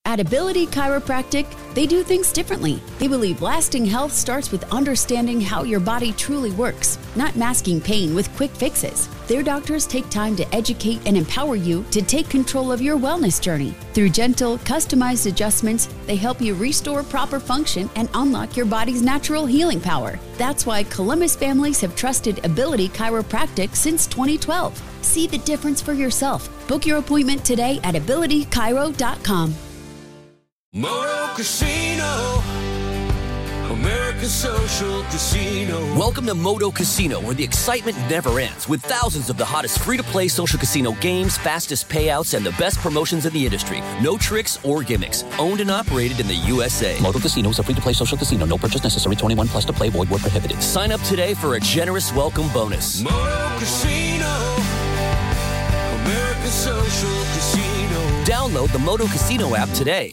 At Ability Chiropractic, they do things differently. They believe lasting health starts with understanding how your body truly works, not masking pain with quick fixes. Their doctors take time to educate and empower you to take control of your wellness journey. Through gentle, customized adjustments, they help you restore proper function and unlock your body's natural healing power. That's why Columbus families have trusted Ability Chiropractic since 2012. See the difference for yourself. Book your appointment today at abilitychiro.com. Moto Casino, America's social casino. Welcome to Moto Casino, where the excitement never ends, with thousands of the hottest free-to-play social casino games, fastest payouts, and the best promotions in the industry. No tricks or gimmicks. Owned and operated in the USA. Moto Casino is a free-to-play social casino. No purchase necessary. 21 plus to play. Void where prohibited. Sign up today for a generous welcome bonus. Moto Casino, America's social casino. Download the Moto Casino app today.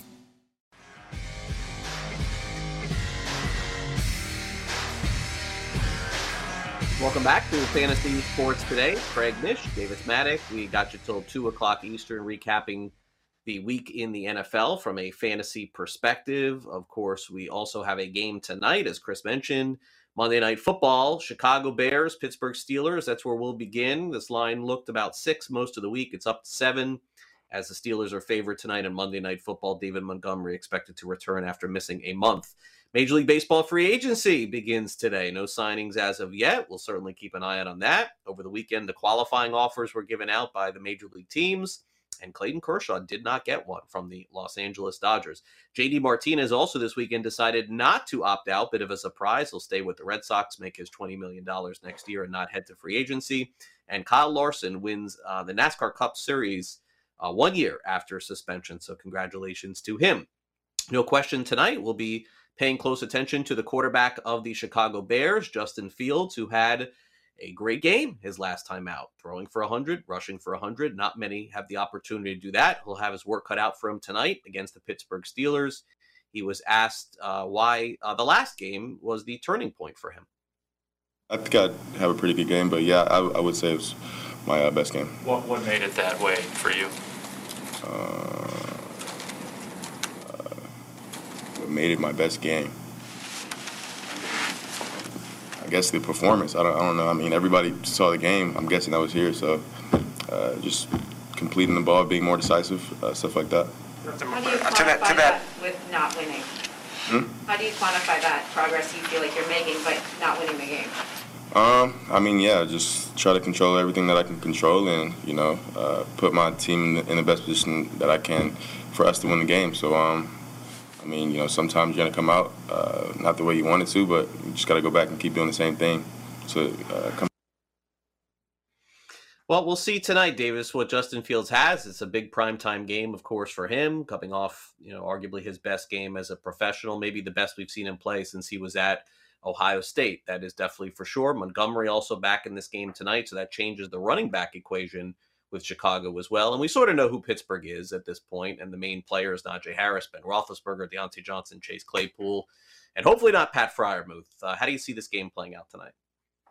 Welcome back to Fantasy Sports Today. Craig Mish, Davis Maddock. We got you till 2 o'clock Eastern, recapping the week in the NFL from a fantasy perspective. Of course, we also have a game tonight, as Chris mentioned. Monday Night Football, Chicago Bears, Pittsburgh Steelers. That's where we'll begin. This line looked about 6 most of the week. It's up to 7 as the Steelers are favored tonight on Monday Night Football. David Montgomery expected to return after missing a month. Major League Baseball free agency begins today. No signings as of yet. We'll certainly keep an eye out on that. Over the weekend, the qualifying offers were given out by the major league teams, and Clayton Kershaw did not get one from the Los Angeles Dodgers. JD Martinez also this weekend decided not to opt out. Bit of a surprise. He'll stay with the Red Sox, make his $20 million next year, and not head to free agency. And Kyle Larson wins the NASCAR Cup Series 1 year after suspension. So congratulations to him. No question tonight we'll be paying close attention to the quarterback of the Chicago Bears, Justin Fields, who had a great game his last time out, throwing for 100, rushing for 100. Not many have the opportunity to do that. He'll have his work cut out for him tonight against the Pittsburgh Steelers. He was asked why the last game was the turning point for him. I think I'd have a pretty good game, but yeah, I would say it was my best game. What made it that way for you? What made it my best game? I guess the performance. I don't know. I mean, everybody saw the game. I'm guessing I was here, so just completing the ball, being more decisive, stuff like that. How do you quantify that with not winning? How do you quantify that progress you feel like you're making but not winning the game? I mean, yeah, just try to control everything that I can control and, put my team in the best position that I can for us to win the game. So, I mean, sometimes you're going to come out not the way you wanted to, but you just got to go back and keep doing the same thing to come. Well, we'll see tonight, Davis, what Justin Fields has. It's a big primetime game, of course, for him, coming off, arguably his best game as a professional, maybe the best we've seen him play since he was at Ohio State. That is definitely for sure. Montgomery also back in this game tonight, so that changes the running back equation with Chicago as well. And we sort of know who Pittsburgh is at this point, and the main players, Najee Harris, Ben Roethlisberger, Deontay Johnson, Chase Claypool, and hopefully not Pat Freiermuth. How do you see this game playing out tonight?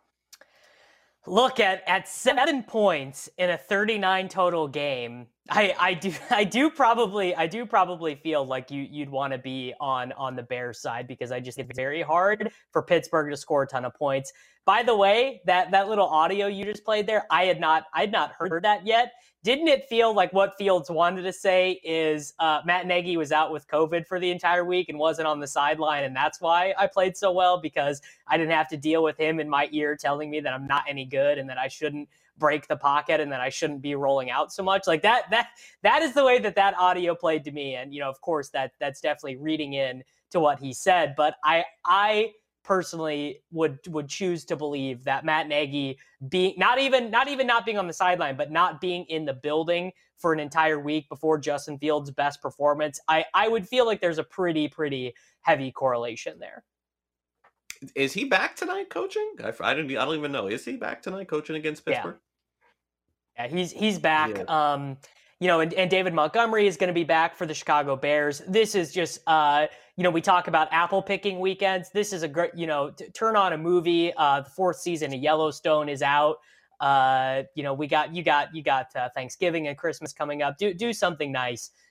Look, at 7 points in a 39 total game, I do probably feel like you'd want to be on the Bears side, because I just think it's very hard for Pittsburgh to score a ton of points. By the way, that little audio you just played there, I had not heard that yet. Didn't it feel like what Fields wanted to say is Matt Nagy was out with COVID for the entire week and wasn't on the sideline, and that's why I played so well, because I didn't have to deal with him in my ear telling me that I'm not any good and that I shouldn't break the pocket and that I shouldn't be rolling out so much. Like that is the way that audio played to me. And, of course that's definitely reading in to what he said. But I personally would choose to believe that Matt Nagy being not even not being on the sideline, but not being in the building for an entire week before Justin Fields' best performance, I would feel like there's a pretty heavy correlation there. Is he back tonight coaching? I don't even know. Is he back tonight coaching against Pittsburgh? Yeah, he's back. Yeah. And David Montgomery is going to be back for the Chicago Bears. This is just, we talk about apple picking weekends. This is a great, turn on a movie. The 4th season of Yellowstone is out. You got Thanksgiving and Christmas coming up. Do something nice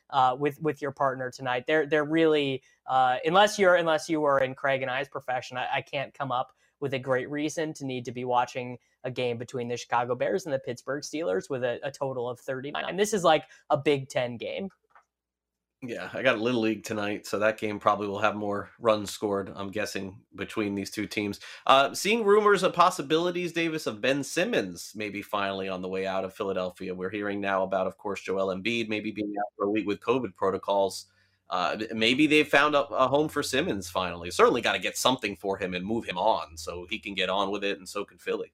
with your partner tonight. They're really unless you were in Craig and I's profession, I can't come up with a great reason to need to be watching a game between the Chicago Bears and the Pittsburgh Steelers with a total of 39. And this is like a Big Ten game. Yeah, I got a Little League tonight, so that game probably will have more runs scored, I'm guessing, between these two teams. Seeing rumors of possibilities, Davis, of Ben Simmons maybe finally on the way out of Philadelphia. We're hearing now about, of course, Joel Embiid maybe being out for a week with COVID protocols. Maybe they've found a home for Simmons finally. Certainly got to get something for him and move him on so he can get on with it, and so can Philly.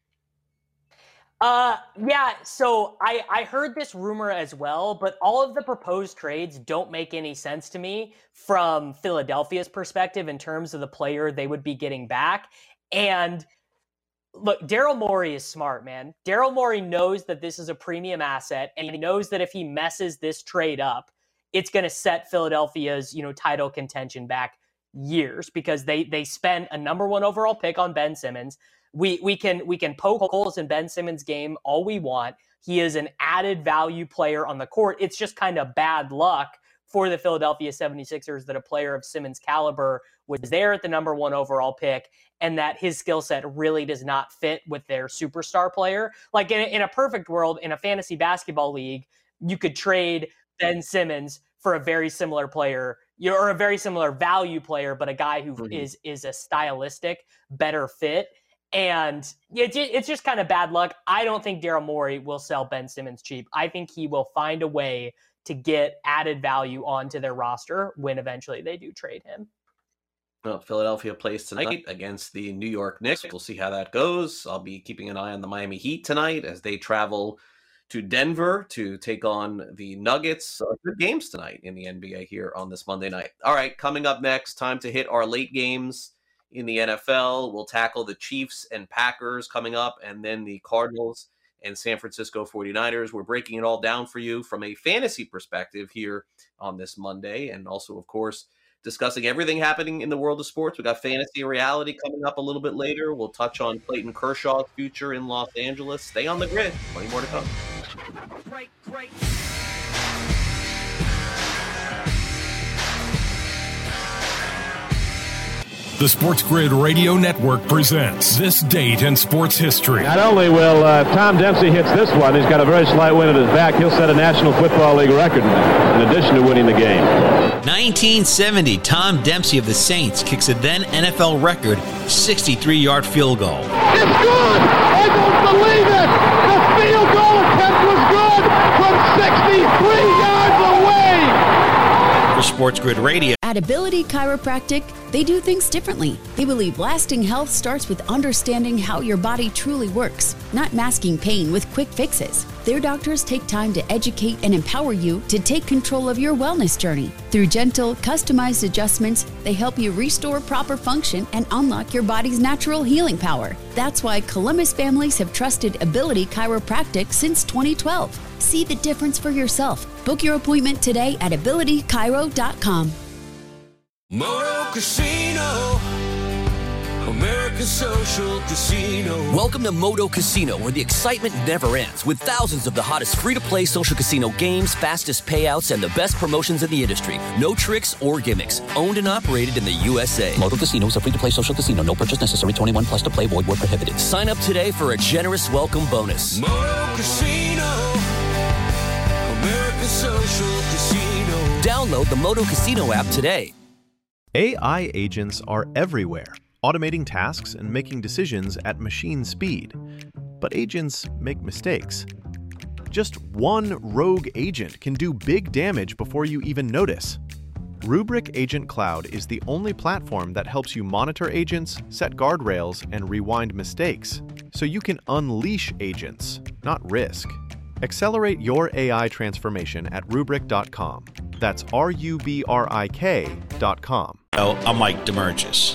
Yeah, so I heard this rumor as well, but all of the proposed trades don't make any sense to me from Philadelphia's perspective in terms of the player they would be getting back. And look, Daryl Morey is smart, man. Daryl Morey knows that this is a premium asset, and he knows that if he messes this trade up, it's going to set Philadelphia's, title contention back years because they spent a number 1 overall pick on Ben Simmons. We can poke holes in Ben Simmons' game all we want. He is an added value player on the court. It's just kind of bad luck for the Philadelphia 76ers that a player of Simmons' caliber was there at the number 1 overall pick and that his skill set really does not fit with their superstar player. Like in a perfect world, in a fantasy basketball league, you could trade Ben Simmons for a very similar player, or a very similar value player, but a guy who is a stylistic better fit. And it's just kind of bad luck. I don't think Daryl Morey will sell Ben Simmons cheap. I think he will find a way to get added value onto their roster when eventually they do trade him. Well, Philadelphia plays tonight against the New York Knicks. We'll see how that goes. I'll be keeping an eye on the Miami Heat tonight as they travel to Denver to take on the Nuggets. Good games tonight in the NBA here on this Monday night. All right, coming up next, time to hit our late games in the NFL. We'll tackle the Chiefs and Packers coming up, and then the Cardinals and San Francisco 49ers. We're breaking it all down for you from a fantasy perspective here on this Monday, and also, of course, discussing everything happening in the world of sports. We got fantasy reality coming up a little bit later. We'll touch on Clayton Kershaw's future in Los Angeles. Stay on the grid. Plenty more to come. Great. The Sports Grid Radio Network presents This Date in Sports History. Not only will Tom Dempsey hits this one, he's got a very slight wind at his back. He'll set a National Football League record in addition to winning the game. 1970, Tom Dempsey of the Saints kicks a then NFL record 63-yard field goal. It's good! I don't believe it! The field goal attempt was good from 63 yards away! For Sports Grid Radio. At Ability Chiropractic, they do things differently. They believe lasting health starts with understanding how your body truly works, not masking pain with quick fixes. Their doctors take time to educate and empower you to take control of your wellness journey. Through gentle, customized adjustments, they help you restore proper function and unlock your body's natural healing power. That's why Columbus families have trusted Ability Chiropractic since 2012. See the difference for yourself. Book your appointment today at abilitychiro.com. Moto Casino, America's social casino. Welcome to Moto Casino, where the excitement never ends, with thousands of the hottest free-to-play social casino games, fastest payouts, and the best promotions in the industry. No tricks or gimmicks. Owned and operated in the USA. Moto Casino is a free-to-play social casino. No purchase necessary. 21 plus to play. Void where prohibited. Sign up today for a generous welcome bonus. Moto Casino, America's social casino. Download the Moto Casino app today. AI agents are everywhere, automating tasks and making decisions at machine speed. But agents make mistakes. Just one rogue agent can do big damage before you even notice. Rubrik Agent Cloud is the only platform that helps you monitor agents, set guardrails, and rewind mistakes, so you can unleash agents, not risk. Accelerate your AI transformation at Rubrik.com. That's RUBRIK.com. I'm Mike DeMurgis.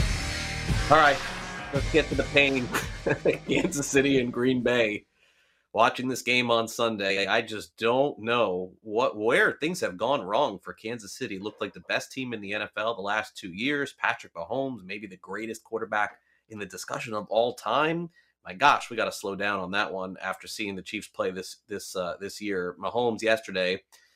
All right, let's get to the pain. Kansas City and Green Bay. watching this game on Sunday, I just don't know where things have gone wrong for Kansas City. Looked like the best team in the NFL the last 2 years. Patrick Mahomes, maybe the greatest quarterback in the discussion of all time. My gosh, we got to slow down on that one after seeing the Chiefs play this year. Mahomes yesterday,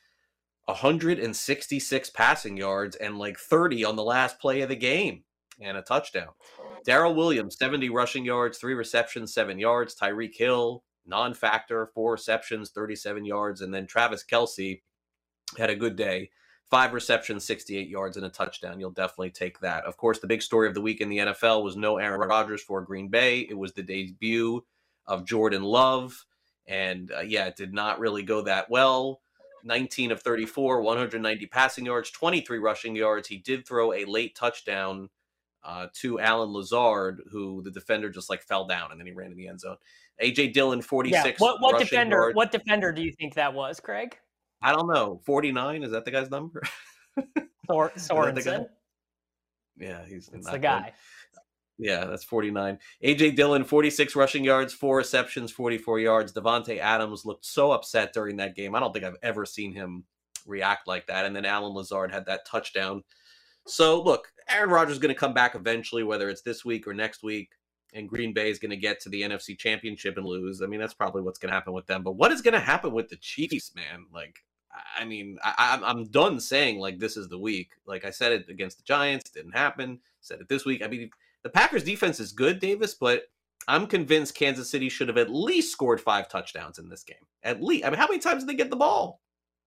166 passing yards and like 30 on the last play of the game and a touchdown. Darrell Williams, 70 rushing yards, 3 receptions, 7 yards. Tyreek Hill, non-factor, 4 receptions, 37 yards. And then Travis Kelce had a good day, 5 receptions, 68 yards, and a touchdown. You'll definitely take that. Of course, the big story of the week in the NFL was no Aaron Rodgers for Green Bay. It was the debut of Jordan Love. And it did not really go that well. 19 of 34, 190 passing yards, 23 rushing yards. He did throw a late touchdown to Allen Lazard, who the defender just like fell down and then he ran in the end zone. A.J. Dillon, 46 what defender? yards. What defender do you think that was, Craig? I don't know. 49, is that the guy's number? Sorensen. Yeah, he's the guy. Yeah, that's 49. A.J. Dillon, 46 rushing yards, 4 receptions, 44 yards. Devontae Adams looked so upset during that game. I don't think I've ever seen him react like that. And then Allen Lazard had that touchdown. So, look, Aaron Rodgers is going to come back eventually, whether it's this week or next week, and Green Bay is going to get to the NFC Championship and lose. I mean, that's probably what's going to happen with them. But what is going to happen with the Chiefs, man? Like, I mean, I'm done saying, like, this is the week. Like, I said it against the Giants. Didn't happen. Said it this week. I mean, the Packers defense is good, Davis, but I'm convinced Kansas City should have at least scored 5 touchdowns in this game. At least. I mean, how many times did they get the ball?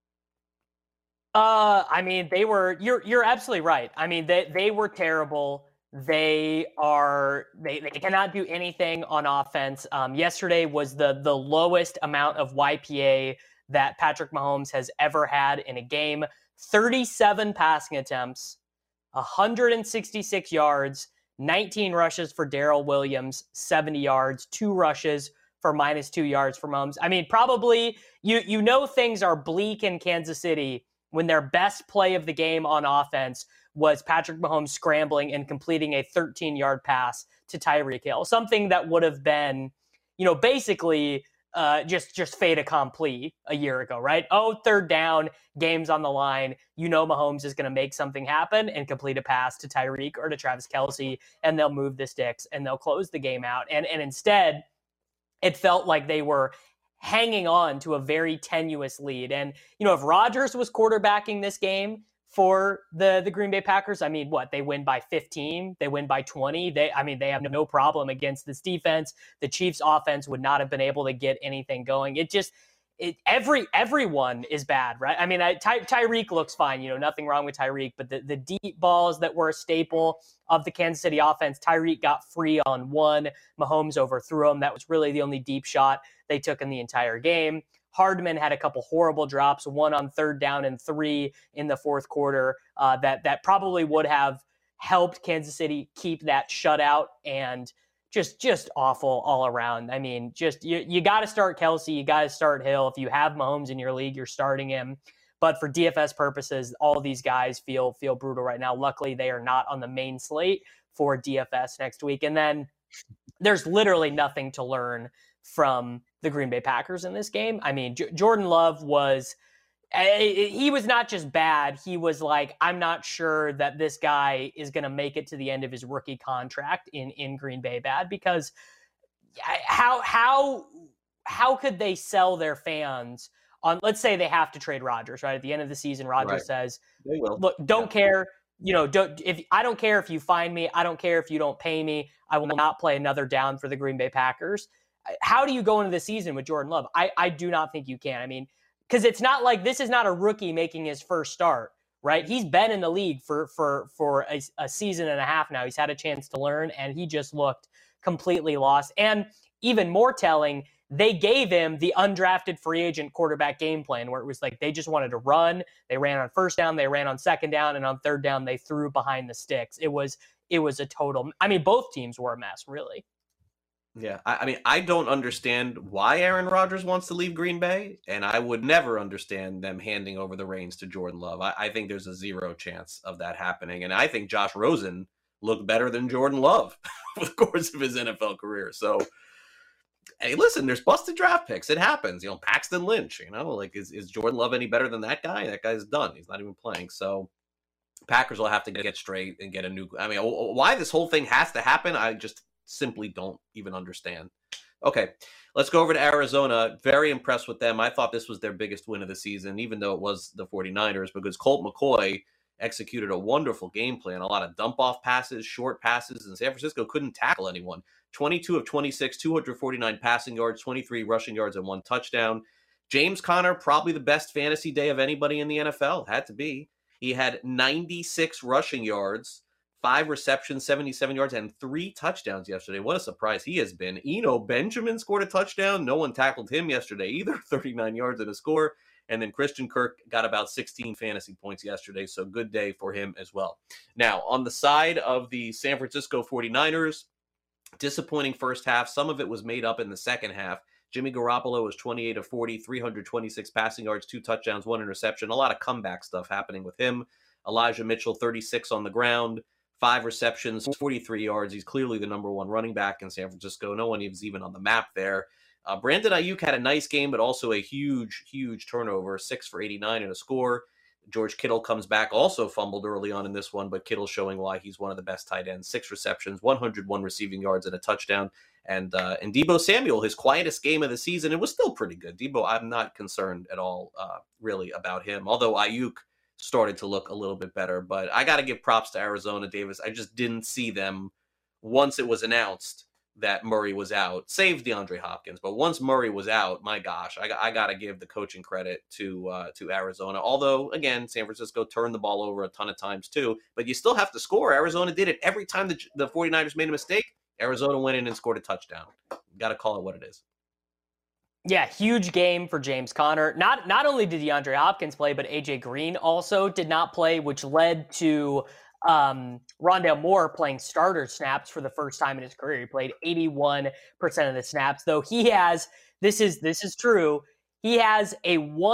I mean, you're absolutely right. I mean, they were terrible. They cannot do anything on offense. Yesterday was the lowest amount of YPA that Patrick Mahomes has ever had in a game. 37 passing attempts, 166 yards, 19 rushes for Darrell Williams, 70 yards, 2 rushes for -2 yards for Mahomes. I mean, probably you know things are bleak in Kansas City when their best play of the game on offense was Patrick Mahomes scrambling and completing a 13-yard pass to Tyreek Hill, something that would have been, basically just fait accompli a year ago, right? Oh, 3rd down, game's on the line. Mahomes is going to make something happen and complete a pass to Tyreek or to Travis Kelce, and they'll move the sticks and they'll close the game out. And instead, it felt like they were hanging on to a very tenuous lead. And, if Rodgers was quarterbacking this game for the Green Bay Packers, I mean, they win by 15, they win by 20. They have no problem against this defense. The Chiefs offense would not have been able to get anything going. Everyone is bad, right? I mean, Tyreek looks fine, nothing wrong with Tyreek, but the deep balls that were a staple of the Kansas City offense, Tyreek got free on one. Mahomes overthrew him. That was really the only deep shot they took in the entire game. Hardman had a couple horrible drops, one on 3rd down and 3 in the 4th quarter. That probably would have helped Kansas City keep that shutout, and just awful all around. I mean, you got to start Kelce, you got to start Hill. If you have Mahomes in your league, you're starting him. But for DFS purposes, all these guys feel brutal right now. Luckily, they are not on the main slate for DFS next week. And then there's literally nothing to learn from the Green Bay Packers in this game. I mean, Jordan Love he was not just bad. He was like, I'm not sure that this guy is going to make it to the end of his rookie contract in Green Bay bad, because how could they sell their fans on, let's say they have to trade Rodgers, right? At the end of the season, Rodgers says, look, don't care. I don't care if you find me. I don't care if you don't pay me. I will not play another down for the Green Bay Packers. How do you go into the season with Jordan Love? I do not think you can. I mean, because it's not like this is not a rookie making his first start, right? He's been in the league for a season and a half now. He's had a chance to learn, and he just looked completely lost. And even more telling, they gave him the undrafted free agent quarterback game plan, where it was like they just wanted to run. They ran on 1st down, they ran on 2nd down, and on 3rd down they threw behind the sticks. It was a total. I mean, both teams were a mess, really. Yeah, I mean, I don't understand why Aaron Rodgers wants to leave Green Bay, and I would never understand them handing over the reins to Jordan Love. I think there's a 0 chance of that happening, and I think Josh Rosen looked better than Jordan Love over the course of his NFL career. So hey, listen, there's busted draft picks. It happens. Paxton Lynch, like is Jordan Love any better than that guy? That guy's done. He's not even playing. So Packers will have to get straight and get a new. I mean, why this whole thing has to happen, I just simply don't even understand. Okay, let's go over to Arizona. Very impressed with them. I thought this was their biggest win of the season, even though it was the 49ers, because Colt McCoy executed a wonderful game plan. A lot of dump-off passes, short passes, and San Francisco couldn't tackle anyone. 22 of 26, 249 passing yards, 23 rushing yards, and 1 touchdown. James Conner, probably the best fantasy day of anybody in the NFL. Had to be. He had 96 rushing yards, 5 receptions, 77 yards, and 3 touchdowns yesterday. What a surprise he has been. Eno Benjamin scored a touchdown. No one tackled him yesterday either. 39 yards and a score. And then Christian Kirk got about 16 fantasy points yesterday, so good day for him as well. Now, on the side of the San Francisco 49ers, disappointing first half. Some of it was made up in the second half. Jimmy Garoppolo was 28 of 40, 326 passing yards, 2 touchdowns, 1 interception. A lot of comeback stuff happening with him. Elijah Mitchell, 36 on the ground, 5 receptions, 43 yards. He's clearly the number 1 running back in San Francisco. No one is even on the map there. Brandon Ayuk had a nice game, but also a huge, huge turnover, 6 for 89 and a score. George Kittle comes back, also fumbled early on in this one, but Kittle showing why he's one of the best tight ends. 6 receptions, 101 receiving yards, and a touchdown. And Deebo Samuel, his quietest game of the season, it was still pretty good. Deebo, I'm not concerned at all, really, about him. Although Ayuk started to look a little bit better. But I got to give props to Arizona, Davis. I just didn't see them once it was announced that Murray was out, save DeAndre Hopkins. But once Murray was out, my gosh, I got to give the coaching credit to Arizona. Although, again, San Francisco turned the ball over a ton of times too. But you still have to score. Arizona did it. Every time the 49ers made a mistake, Arizona went in and scored a touchdown. Got to call it what it is. Yeah, huge game for James Conner. Not only did DeAndre Hopkins play, but A.J. Green also did not play, which led to Rondale Moore playing starter snaps for the first time in his career. He played 81% of the snaps, though he has, this is true, he has a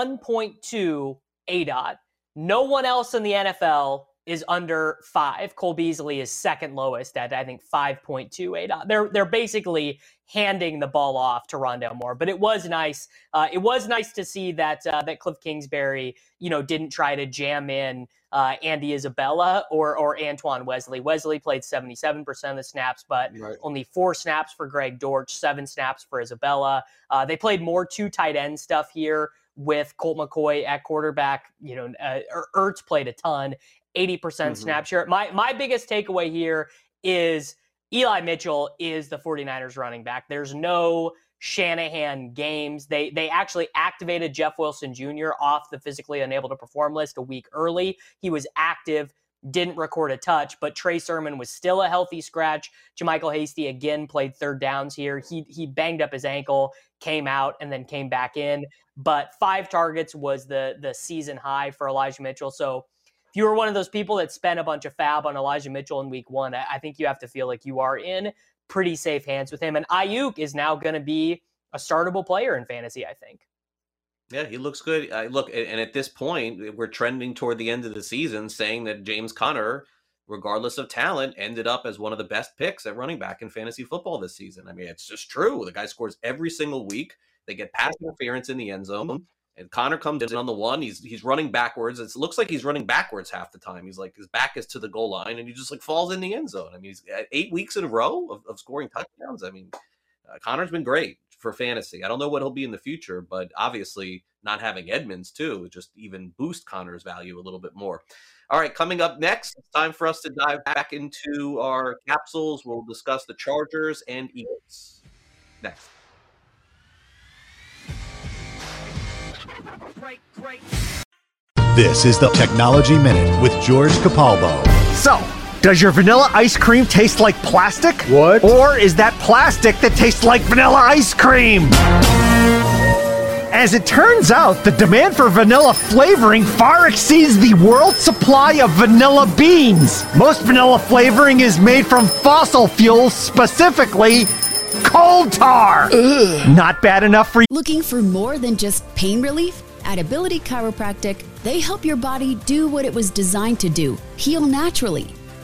1.2 ADOT. No one else in the NFL is under 5. Cole Beasley is second lowest at, I think, 5.2 ADOT. They're basically handing the ball off to Rondale Moore, but it was nice. It was nice to see that Cliff Kingsbury, didn't try to jam in Andy Isabella or Antoine Wesley. Wesley played 77% of the snaps, but only 4 snaps for Greg Dortch, 7 snaps for Isabella. They played more 2 tight end stuff here with Colt McCoy at quarterback. Ertz played a ton, 80% snap share. My biggest takeaway here is Eli Mitchell is the 49ers running back. There's no Shanahan games. They actually activated Jeff Wilson Jr. off the physically unable to perform list a week early. He was active, didn't record a touch, but Trey Sermon was still a healthy scratch. JaMychal Hasty again played third downs here. He banged up his ankle, came out, and then came back in. But 5 targets was the season high for Elijah Mitchell. So if you were one of those people that spent a bunch of fab on Elijah Mitchell in week 1, I think you have to feel like you are in pretty safe hands with him. And Ayuk is now going to be a startable player in fantasy, I think. Yeah, he looks good. Look, and at this point, we're trending toward the end of the season saying that James Conner, regardless of talent, ended up as one of the best picks at running back in fantasy football this season. I mean, it's just true. The guy scores every single week. They get pass interference in the end zone. And Conner comes in on the one. He's running backwards. It looks like he's running backwards half the time. He's like, his back is to the goal line, and he just falls in the end zone. I mean, he's 8 weeks in a row of scoring touchdowns. I mean, Conner's been great for fantasy. I don't know what he'll be in the future, but obviously not having Edmonds too just even boost Conner's value a little bit more. All right, coming up next, it's time for us to dive back into our capsules. We'll discuss the Chargers and Eagles next. This is the Technology Minute with George Capalbo. So, does your vanilla ice cream taste like plastic? What? Or is that plastic that tastes like vanilla ice cream? As it turns out, the demand for vanilla flavoring far exceeds the world supply of vanilla beans. Most vanilla flavoring is made from fossil fuels, specifically coal tar. Ugh. Not bad enough for you. Looking for more than just pain relief? At Ability Chiropractic, they help your body do what it was designed to do, heal naturally.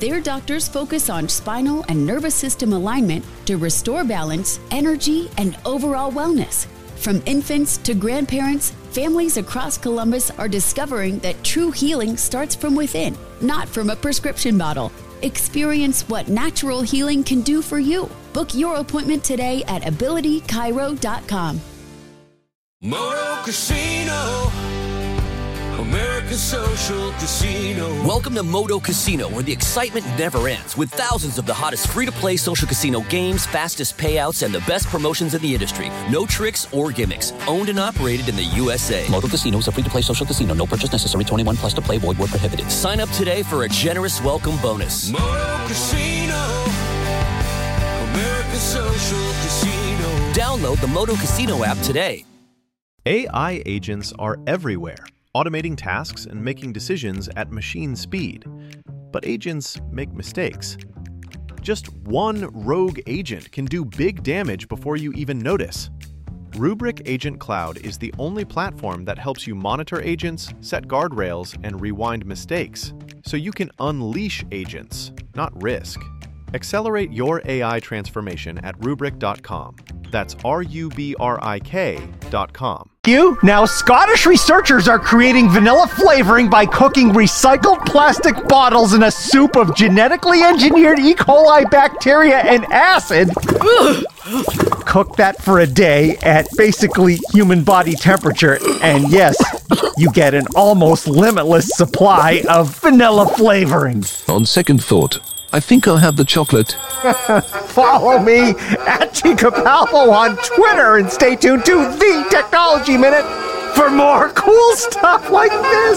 Their doctors focus on spinal and nervous system alignment to restore balance, energy, and overall wellness. From infants to grandparents, families across Columbus are discovering that true healing starts from within, not from a prescription bottle. Experience what natural healing can do for you. Book your appointment today at AbilityChiro.com. Moto Casino, America's social casino. Welcome to Moto Casino, where the excitement never ends, with thousands of the hottest free-to-play social casino games, fastest payouts, and the best promotions in the industry. No tricks or gimmicks. Owned and operated in the USA. Moto Casino is a free-to-play social casino. No purchase necessary. 21 plus to play. Void where prohibited. Sign up today for a generous welcome bonus. Moto Casino, America's social casino. Download the Moto Casino app today. AI agents are everywhere, automating tasks and making decisions at machine speed. But agents make mistakes. Just one rogue agent can do big damage before you even notice. Rubrik Agent Cloud is the only platform that helps you monitor agents, set guardrails, and rewind mistakes, so you can unleash agents, not risk. Accelerate your AI transformation at Rubrik.com. That's RUBRIK.com. Now, Scottish researchers are creating vanilla flavoring by cooking recycled plastic bottles in a soup of genetically engineered E. coli bacteria and acid. Cook that for a day at basically human body temperature, and yes, you get an almost limitless supply of vanilla flavoring. On second thought, I think I'll have the chocolate. Follow me at G. Capalbo on Twitter and stay tuned to The Technology Minute for more cool stuff like this.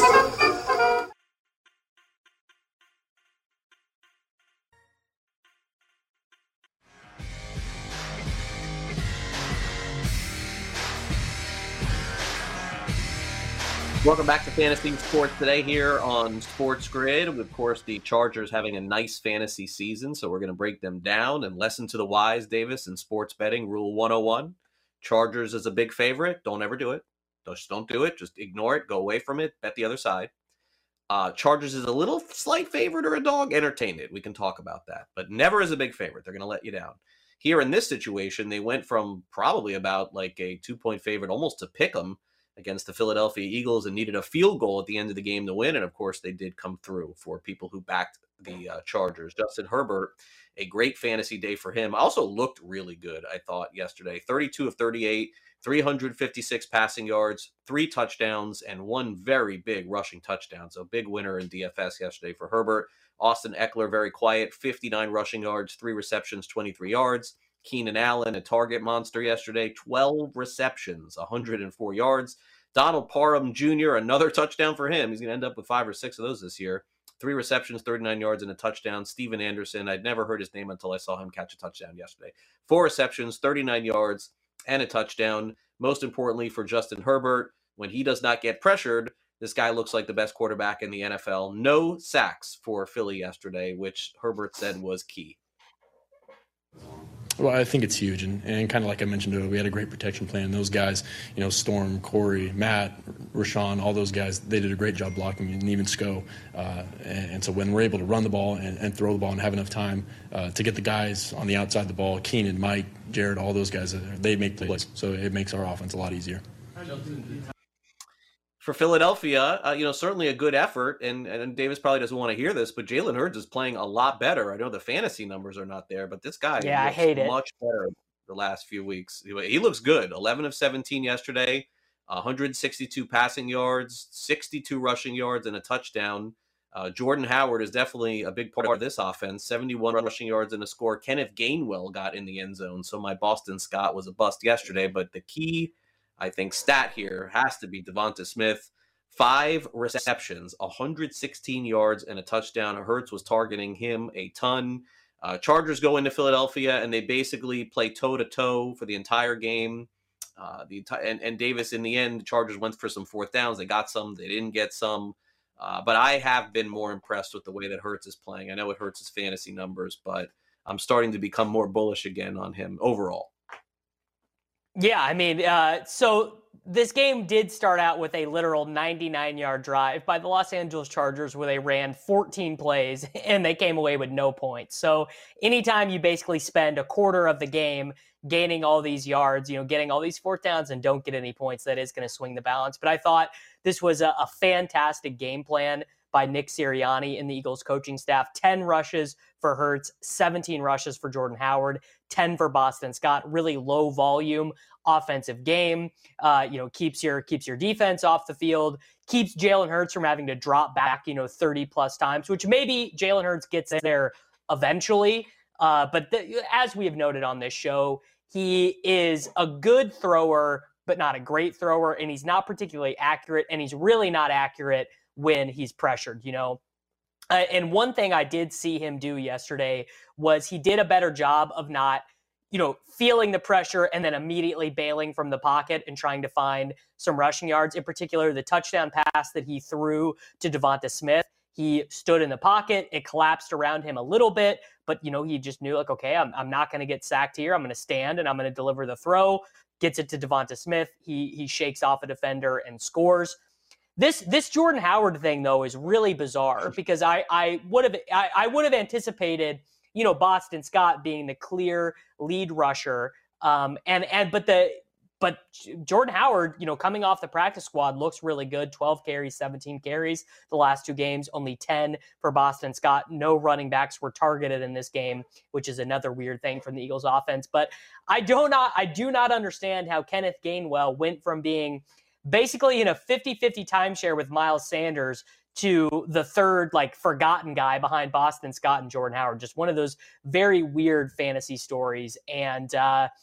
Welcome back to Fantasy Sports Today here on Sports Grid. Of course, the Chargers having a nice fantasy season, so we're going to break them down and lesson to the wise, Davis, in sports betting. Rule 101, Chargers is a big favorite. Don't ever do it. Just don't do it. Just ignore it. Go away from it. Bet the other side. Chargers is a little slight favorite or a dog. Entertain it. We can talk about that. But never as a big favorite. They're going to let you down. Here in this situation, they went from probably about like a 2-point favorite almost to pick 'em against the Philadelphia Eagles and needed a field goal at the end of the game to win. And, of course, they did come through for people who backed the Chargers. Justin Herbert, a great fantasy day for him. Also looked really good, I thought, yesterday. 32 of 38, 356 passing yards, 3 touchdowns, and 1 very big rushing touchdown. So big winner in DFS yesterday for Herbert. Austin Eckler, very quiet, 59 rushing yards, 3 receptions, 23 yards. Keenan Allen, a target monster yesterday, 12 receptions, 104 yards. Donald Parham Jr., another touchdown for him. He's going to end up with 5 or 6 of those this year. 3 receptions, 39 yards, and a touchdown. Steven Anderson, I'd never heard his name until I saw him catch a touchdown yesterday. 4 receptions, 39 yards, and a touchdown. Most importantly for Justin Herbert, when he does not get pressured, this guy looks like the best quarterback in the NFL. No sacks for Philly yesterday, which Herbert said was key. Well, I think it's huge, and kind of like I mentioned earlier, we had a great protection plan. Those guys, Storm, Corey, Matt, Rashawn, all those guys, they did a great job blocking, and even Sko. And so when we're able to run the ball and throw the ball and have enough time to get the guys on the outside of the ball, Keenan, Mike, Jared, all those guys, they make plays. So it makes our offense a lot easier. For Philadelphia, certainly a good effort, and Davis probably doesn't want to hear this, but Jalen Hurts is playing a lot better. I know the fantasy numbers are not there, but this guy I hate it. Much better the last few weeks. He looks good. 11 of 17 yesterday, 162 passing yards, 62 rushing yards, and a touchdown. Jordan Howard is definitely a big part of this offense, 71 rushing yards and a score. Kenneth Gainwell got in the end zone, so my Boston Scott was a bust yesterday, but the key, I think, stat here has to be Devonta Smith. 5 receptions, 116 yards, and a touchdown. Hurts was targeting him a ton. Chargers go into Philadelphia, and they basically play toe-to-toe for the entire game. And Davis, in the end, the Chargers went for some 4th downs. They got some. They didn't get some. But I have been more impressed with the way that Hurts is playing. I know it hurts his fantasy numbers, but I'm starting to become more bullish again on him overall. Yeah, I mean, so this game did start out with a literal 99-yard drive by the Los Angeles Chargers where they ran 14 plays and they came away with no points. So anytime you basically spend a quarter of the game gaining all these yards, getting all these fourth downs and don't get any points, that is going to swing the balance. But I thought this was a fantastic game plan by Nick Sirianni and the Eagles coaching staff. 10 rushes for Hurts, 17 rushes for Jordan Howard, 10 for Boston Scott. Really low volume offensive game. Keeps your defense off the field, keeps Jalen Hurts from having to drop back, 30 plus times, which maybe Jalen Hurts gets there eventually. But as we have noted on this show, he is a good thrower, but not a great thrower, and he's not particularly accurate, and he's really not accurate when he's pressured, And one thing I did see him do yesterday was he did a better job of not, feeling the pressure and then immediately bailing from the pocket and trying to find some rushing yards. In particular, the touchdown pass that he threw to Devonta Smith, he stood in the pocket. It collapsed around him a little bit, but, he just knew, like, okay, I'm not going to get sacked here. I'm going to stand and I'm going to deliver the throw. Gets it to Devonta Smith. He shakes off a defender and scores. This Jordan Howard thing, though, is really bizarre because I would have anticipated, Boston Scott being the clear lead rusher, but Jordan Howard, coming off the practice squad, looks really good. 12 carries, 17 carries the last 2 games, only 10 for Boston Scott. No running backs were targeted in this game, which is another weird thing from the Eagles offense. But I do not understand how Kenneth Gainwell went from being basically in a 50-50 timeshare with Miles Sanders to the third, forgotten guy behind Boston Scott and Jordan Howard. Just one of those very weird fantasy stories. And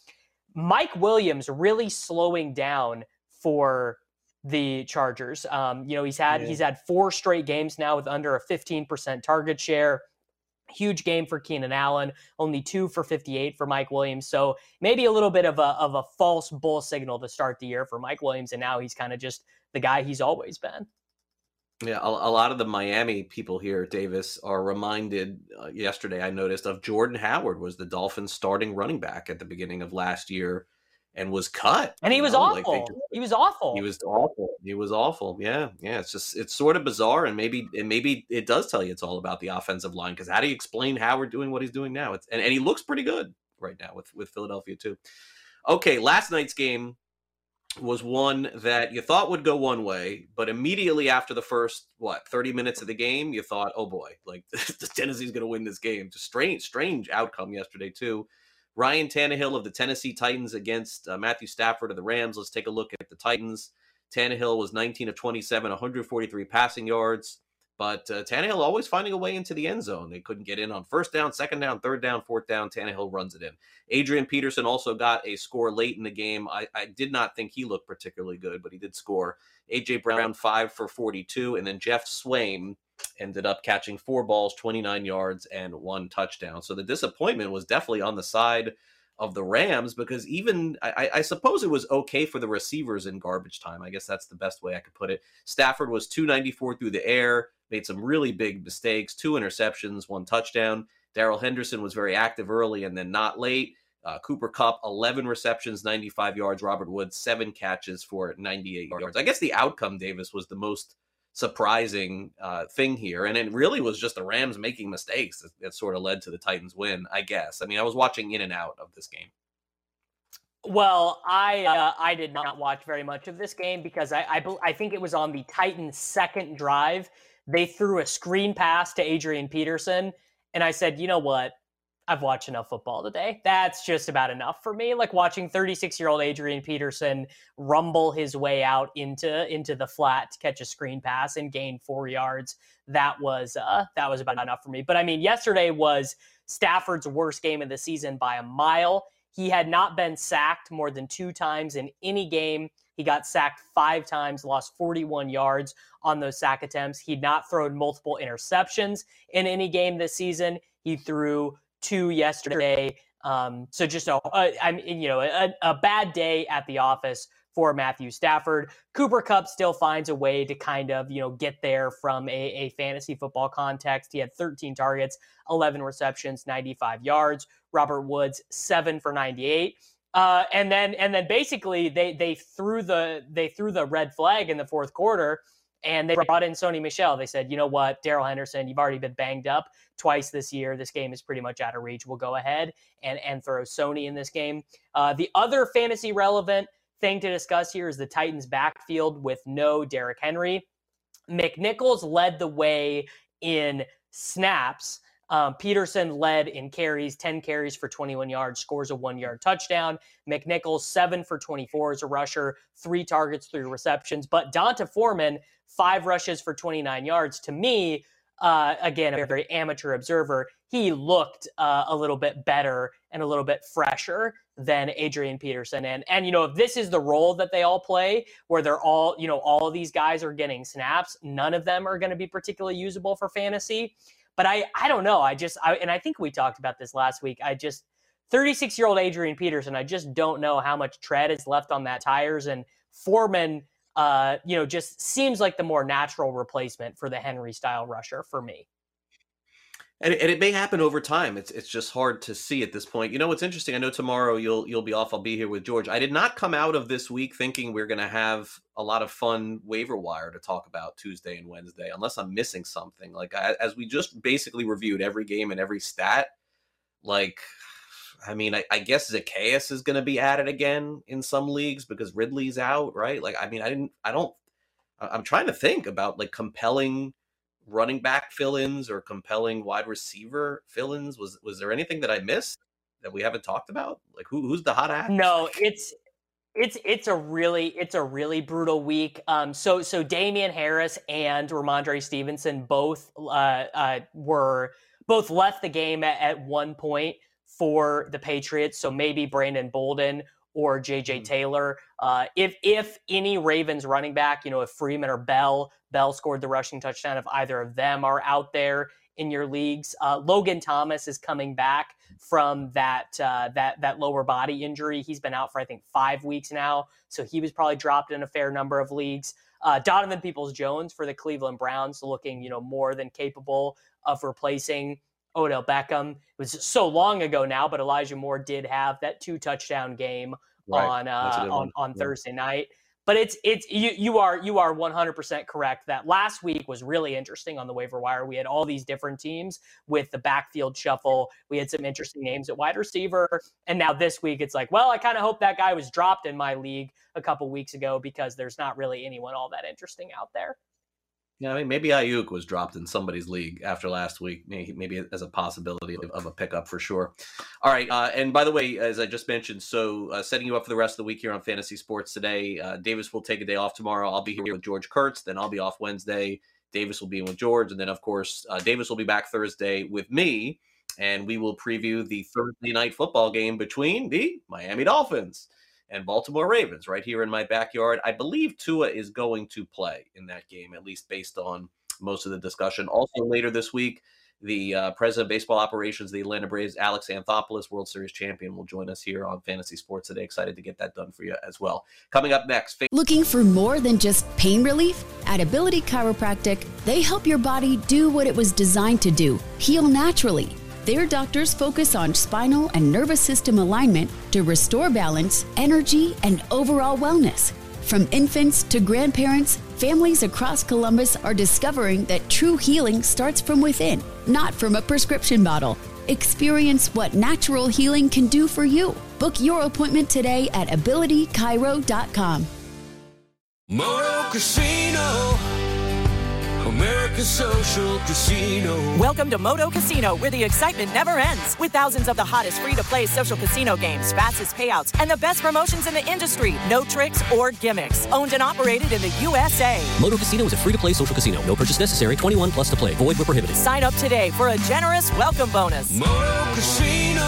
Mike Williams really slowing down for the Chargers. He's had 4 straight games now with under a 15% target share. Huge game for Keenan Allen, only 2 for 58 for Mike Williams. So maybe a little bit of a false bull signal to start the year for Mike Williams. And now he's kind of just the guy he's always been. Yeah, a lot of the Miami people here, Davis, are reminded yesterday, I noticed, of Jordan Howard was the Dolphins starting running back at the beginning of last year and was cut. And he was awful. He was awful. He was awful. Yeah. It's sort of bizarre. And maybe it does tell you it's all about the offensive line, because how do you explain Howard doing what he's doing now? And he looks pretty good right now with Philadelphia too. Okay, last night's game was one that you thought would go one way, but immediately after the first 30 minutes of the game, you thought, oh boy, Tennessee's going to win this game. Just strange outcome yesterday too. Ryan Tannehill of the Tennessee Titans against Matthew Stafford of the Rams. Let's take a look at the Titans. Tannehill was 19 of 27, 143 passing yards. But Tannehill always finding a way into the end zone. They couldn't get in on first down, second down, third down, fourth down. Tannehill runs it in. Adrian Peterson also got a score late in the game. I did not think he looked particularly good, but he did score. A.J. Brown, 5 for 42. And then Jeff Swaim ended up catching 4 balls, 29 yards, and 1 touchdown. So the disappointment was definitely on the side of the Rams, because even I suppose it was okay for the receivers in garbage time. I guess that's the best way I could put it. Stafford was 294 through the air, made some really big mistakes, 2 interceptions, 1 touchdown. Darrell Henderson was very active early and then not late. Cooper Kupp, 11 receptions, 95 yards. Robert Woods, 7 catches for 98 yards. I guess the outcome, Davis, was the most surprising thing here. And it really was just the Rams making mistakes that sort of led to the Titans win, I guess. I mean, I was watching in and out of this game. Well, I did not watch very much of this game because I think it was on the Titans' second drive. They threw a screen pass to Adrian Peterson, and I said, you know what? I've watched enough football today. That's just about enough for me. Like watching 36-year-old Adrian Peterson rumble his way out into the flat to catch a screen pass and gain 4 yards. That was about enough for me. But I mean, yesterday was Stafford's worst game of the season by a mile. He had not been sacked more than 2 times in any game. He got sacked 5 times, lost 41 yards on those sack attempts. He'd not thrown multiple interceptions in any game this season. He threw 2 yesterday. So just a bad day at the office for Matthew Stafford. Cooper Kupp still finds a way to kind of, get there from a fantasy football context. He had 13 targets, 11 receptions, 95 yards. Robert Woods, 7 for 98. And then basically they threw the red flag in the fourth quarter, and they brought in Sony Michel. They said, you know what, Darrell Henderson, you've already been banged up twice this year. This game is pretty much out of reach. We'll go ahead and throw Sony in this game. The other fantasy relevant thing to discuss here is the Titans backfield with no Derrick Henry. McNichols led the way in snaps. Peterson led in carries, 10 carries for 21 yards, scores a 1-yard touchdown. McNichols, 7 for 24 as a rusher, 3 targets, 3 receptions. But D'Onta Foreman, 5 rushes for 29 yards. To me, again, a very amateur observer, he looked a little bit better and a little bit fresher than Adrian Peterson. And if this is the role that they all play, where they're all, all of these guys are getting snaps, none of them are going to be particularly usable for fantasy. But I don't know. And I think we talked about this last week. 36-year-old Adrian Peterson, I just don't know how much tread is left on that tires. And Foreman, just seems like the more natural replacement for the Henry-style rusher for me. And it may happen over time. It's just hard to see at this point. You know what's interesting? I know tomorrow you'll be off. I'll be here with George. I did not come out of this week thinking we're going to have a lot of fun waiver wire to talk about Tuesday and Wednesday, unless I'm missing something. Like as we just basically reviewed every game and every stat. Like, I mean, I guess Zacchaeus is going to be added again in some leagues because Ridley's out, right? Like, I mean, I'm trying to think about like compelling running back fill-ins or compelling wide receiver fill-ins. Was there anything that I missed that we haven't talked about? Like who's the hot act? No, it's a really brutal week. So Damian Harris and Ramondre Stevenson both left the game at one point for the Patriots. So maybe Brandon Bolden or JJ Taylor. If any Ravens running back, if Freeman or Bell scored the rushing touchdown, if either of them are out there in your leagues. Logan Thomas is coming back from that lower body injury. He's been out for, I think, 5 weeks now. So he was probably dropped in a fair number of leagues. Donovan Peoples-Jones for the Cleveland Browns, looking, more than capable of replacing Odell Beckham. It was so long ago now, but Elijah Moore did have that 2-touchdown game on Thursday night. But you are 100% correct that last week was really interesting on the waiver wire. We had all these different teams with the backfield shuffle. We had some interesting names at wide receiver. And now this week it's like, well, I kind of hope that guy was dropped in my league a couple weeks ago because there's not really anyone all that interesting out there. Yeah, I mean, maybe Ayuk was dropped in somebody's league after last week, maybe as a possibility of a pickup for sure. All right, and by the way, as I just mentioned, so setting you up for the rest of the week here on Fantasy Sports Today, Davis will take a day off tomorrow. I'll be here with George Kurtz, then I'll be off Wednesday. Davis will be in with George, and then, of course, Davis will be back Thursday with me, and we will preview the Thursday night football game between the Miami Dolphins and Baltimore Ravens right here in my backyard. I believe Tua is going to play in that game, at least based on most of the discussion. Also later this week, the president of baseball operations, the Atlanta Braves, Alex Anthopoulos, World Series champion, will join us here on Fantasy Sports Today. Excited to get that done for you as well. Coming up next. Looking for more than just pain relief? At Ability Chiropractic, they help your body do what it was designed to do, heal naturally. Their doctors focus on spinal and nervous system alignment to restore balance, energy, and overall wellness. From infants to grandparents, families across Columbus are discovering that true healing starts from within, not from a prescription bottle. Experience what natural healing can do for you. Book your appointment today at abilitychiro.com. Moto Casino, America's social casino. Welcome to Moto Casino, where the excitement never ends. With thousands of the hottest free-to-play social casino games, fastest payouts, and the best promotions in the industry. No tricks or gimmicks. Owned and operated in the USA. Moto Casino is a free-to-play social casino. No purchase necessary. 21 plus to play. Void where prohibited. Sign up today for a generous welcome bonus. Moto Casino,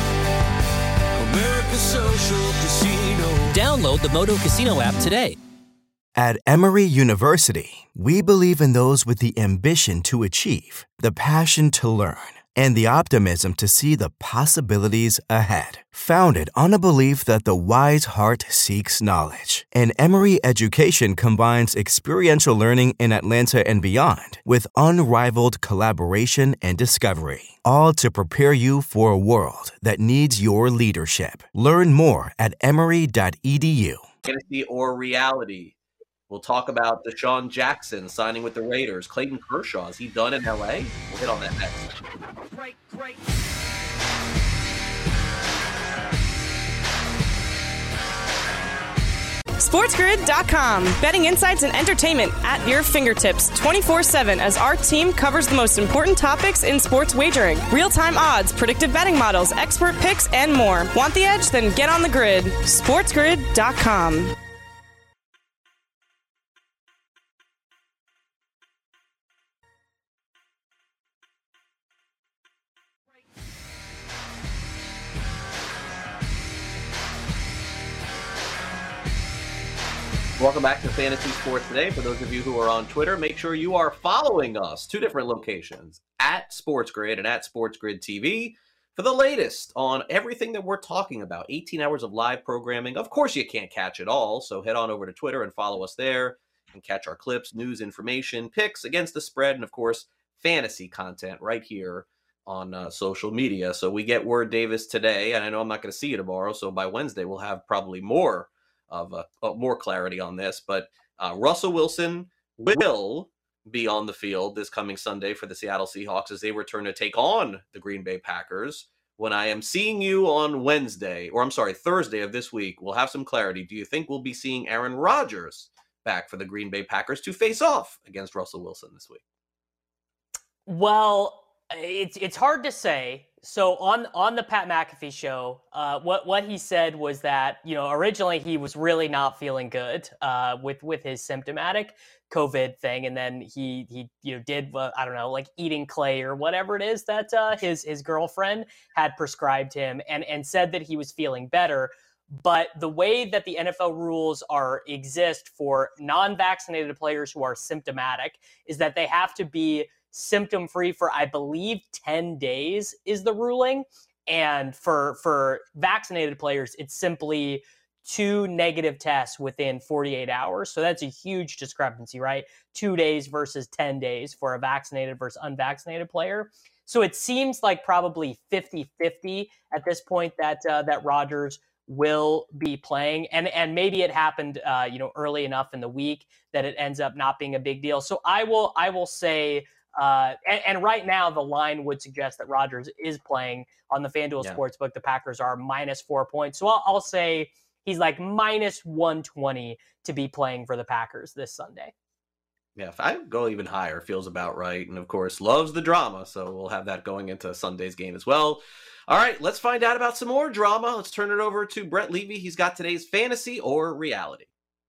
America's social casino. Download the Moto Casino app today. At Emory University, we believe in those with the ambition to achieve, the passion to learn, and the optimism to see the possibilities ahead. Founded on a belief that the wise heart seeks knowledge, and Emory Education combines experiential learning in Atlanta and beyond with unrivaled collaboration and discovery, all to prepare you for a world that needs your leadership. Learn more at emory.edu. Fantasy or reality? We'll talk about Deshaun Jackson signing with the Raiders. Clayton Kershaw, is he done in L.A.? We'll hit on that next. Great. SportsGrid.com. Betting insights and entertainment at your fingertips 24/7 as our team covers the most important topics in sports wagering. Real-time odds, predictive betting models, expert picks, and more. Want the edge? Then get on the grid. SportsGrid.com. Welcome back to Fantasy Sports Today. For those of you who are on Twitter, make sure you are following us. 2 different locations, at SportsGrid and at SportsGrid TV, for the latest on everything that we're talking about. 18 hours of live programming. Of course, you can't catch it all, so head on over to Twitter and follow us there and catch our clips, news, information, picks against the spread, and of course, fantasy content right here on social media. So we get word, Davis, today, and I know I'm not going to see you tomorrow, so by Wednesday we'll have probably more clarity on this, but Russell Wilson will be on the field this coming Sunday for the Seattle Seahawks as they return to take on the Green Bay Packers. When I am seeing you on Thursday of this week, we'll have some clarity. Do you think we'll be seeing Aaron Rodgers back for the Green Bay Packers to face off against Russell Wilson this week? Well, it's hard to say. So on the Pat McAfee show, what he said was that, originally he was really not feeling good with his symptomatic COVID thing, and then he did I don't know, like eating clay or whatever it is that his girlfriend had prescribed him, and said that he was feeling better. But the way that the NFL rules exist for non-vaccinated players who are symptomatic is that they have to be symptom-free for, I believe, 10 days is the ruling. And for vaccinated players, it's simply 2 negative tests within 48 hours. So that's a huge discrepancy, right? 2 days versus 10 days for a vaccinated versus unvaccinated player. So it seems like probably 50-50 at this point that Rodgers will be playing. And maybe it happened early enough in the week that it ends up not being a big deal. So I will say, and right now the line would suggest that Rodgers is playing on the FanDuel Sportsbook. The Packers are -4 points. So I'll say he's like -120 to be playing for the Packers this Sunday. Yeah, if I go even higher, feels about right. And of course, loves the drama. So we'll have that going into Sunday's game as well. All right, let's find out about some more drama. Let's turn it over to Brett Levy. He's got today's fantasy or reality.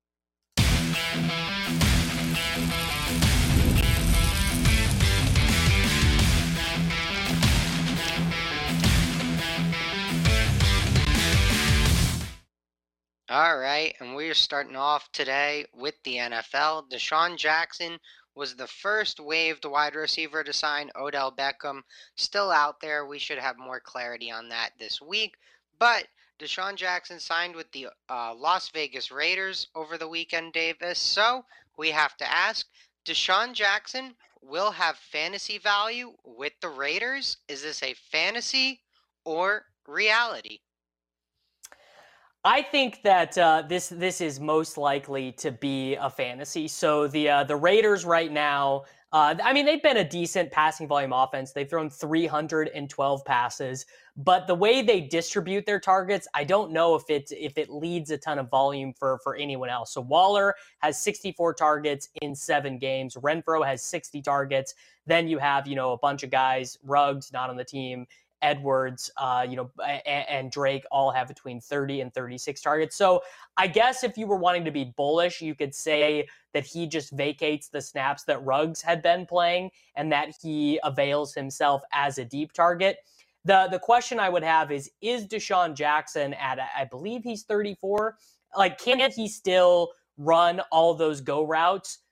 All right, and we're starting off today with the NFL. Deshaun Jackson was the first waived wide receiver to sign. Odell Beckham still out there. We should have more clarity on that this week. But Deshaun Jackson signed with the Las Vegas Raiders over the weekend, Davis. So we have to ask, Deshaun Jackson will have fantasy value with the Raiders? Is this a fantasy or reality? I think that this is most likely to be a fantasy. So the Raiders right now, they've been a decent passing volume offense. They've thrown 312 passes, but the way they distribute their targets, I don't know if it leads a ton of volume for anyone else. So Waller has 64 targets in 7 games. Renfrow has 60 targets. Then you have a bunch of guys, Ruggs not on the team, Edwards, and Drake all have between 30 and 36 targets. So I guess if you were wanting to be bullish, you could say that he just vacates the snaps that Ruggs had been playing and that he avails himself as a deep target. The question I would have is Deshaun Jackson at, I believe he's 34, can he still run all those go routes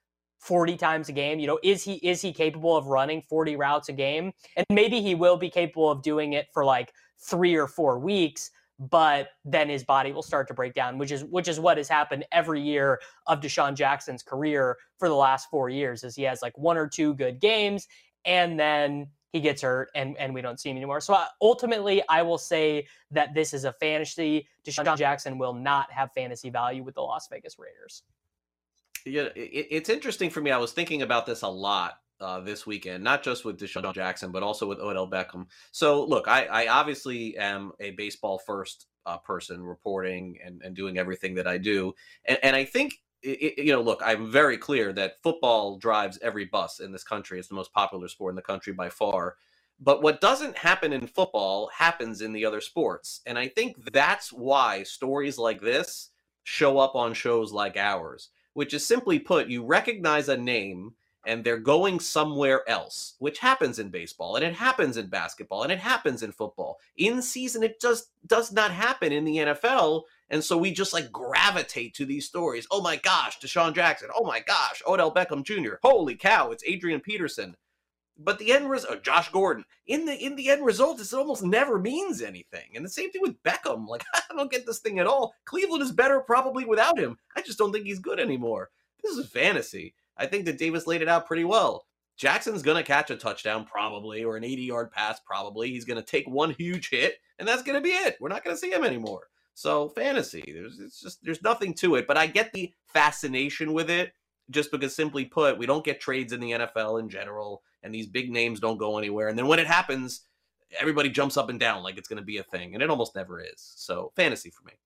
40 times a game? Is he capable of running 40 routes a game? And maybe he will be capable of doing it for like 3 or 4 weeks, but then his body will start to break down, which is what has happened every year of Deshaun Jackson's career for the last 4 years, is he has like 1 or 2 good games and then he gets hurt and we don't see him anymore. So ultimately, I will say that this is a fantasy. Deshaun Jackson will not have fantasy value with the Las Vegas Raiders. Yeah, it's interesting for me. I was thinking about this a lot this weekend, not just with Deshaun Jackson, but also with Odell Beckham. So look, I obviously am a baseball first person reporting and doing everything that I do. And I think, look, I'm very clear that football drives every bus in this country. It's the most popular sport in the country by far. But what doesn't happen in football happens in the other sports. And I think that's why stories like this show up on shows like ours, which is simply put, you recognize a name and they're going somewhere else, which happens in baseball, and it happens in basketball, and it happens in football. In season, it just does not happen in the NFL, and so we just like gravitate to these stories. Oh my gosh, Deshaun Jackson. Oh my gosh, Odell Beckham Jr. Holy cow, it's Adrian Peterson. But the end result, Josh Gordon. In the end result, it almost never means anything. And the same thing with Beckham. Like, I don't get this thing at all. Cleveland is better probably without him. I just don't think he's good anymore. This is fantasy. I think that Davis laid it out pretty well. Jackson's going to catch a touchdown probably, or an 80-yard pass probably. He's going to take one huge hit, and that's going to be it. We're not going to see him anymore. So fantasy, there's nothing to it. But I get the fascination with it, just because simply put, we don't get trades in the NFL in general, and these big names don't go anywhere. And then when it happens, everybody jumps up and down like it's going to be a thing, and it almost never is. So fantasy for me.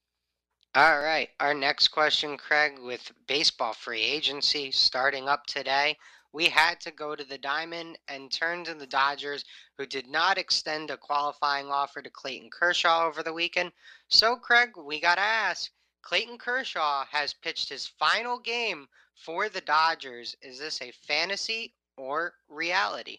All right, our next question, Craig, with baseball free agency starting up today, we had to go to the diamond and turn to the Dodgers, who did not extend a qualifying offer to Clayton Kershaw over the weekend. So, Craig, we got to ask, Clayton Kershaw has pitched his final game for the Dodgers. Is this a fantasy or reality?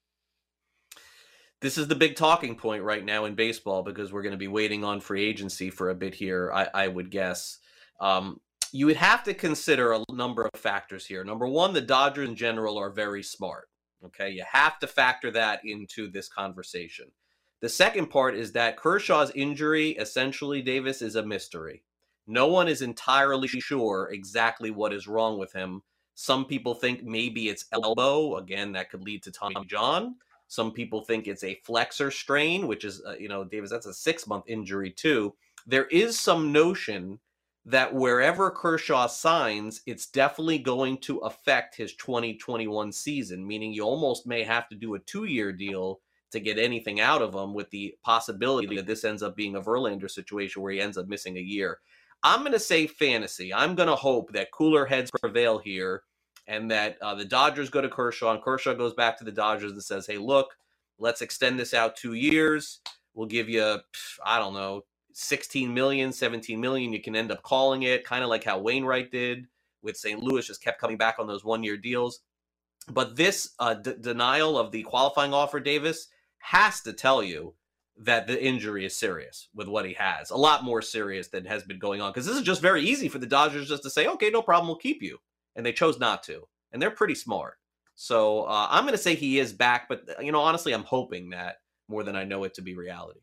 This is the big talking point right now in baseball, because we're going to be waiting on free agency for a bit here, I would guess. You would have to consider a number of factors here. Number one, the Dodgers in general are very smart. Okay, you have to factor that into this conversation. The second part is that Kershaw's injury, essentially, Davis, is a mystery. No one is entirely sure exactly what is wrong with him. Some people think maybe it's elbow. Again, that could lead to Tommy John. Some people think it's a flexor strain, which is, Davis, that's a 6-month injury too. There is some notion that wherever Kershaw signs, it's definitely going to affect his 2021 season, meaning you almost may have to do a 2-year deal to get anything out of him, with the possibility that this ends up being a Verlander situation where he ends up missing a year. I'm going to say fantasy. I'm going to hope that cooler heads prevail here, and that the Dodgers go to Kershaw, and Kershaw goes back to the Dodgers and says, hey, look, let's extend this out 2 years. We'll give you, I don't know, 16 million, 17 million. You can end up calling it, kind of like how Wainwright did with St. Louis, just kept coming back on those 1-year deals. But this denial of the qualifying offer, Davis, has to tell you that the injury is serious with what he has. A lot more serious than has been going on, because this is just very easy for the Dodgers just to say, okay, no problem, we'll keep you. And they chose not to. And they're pretty smart. So I'm going to say he is back. But, honestly, I'm hoping that more than I know it to be reality.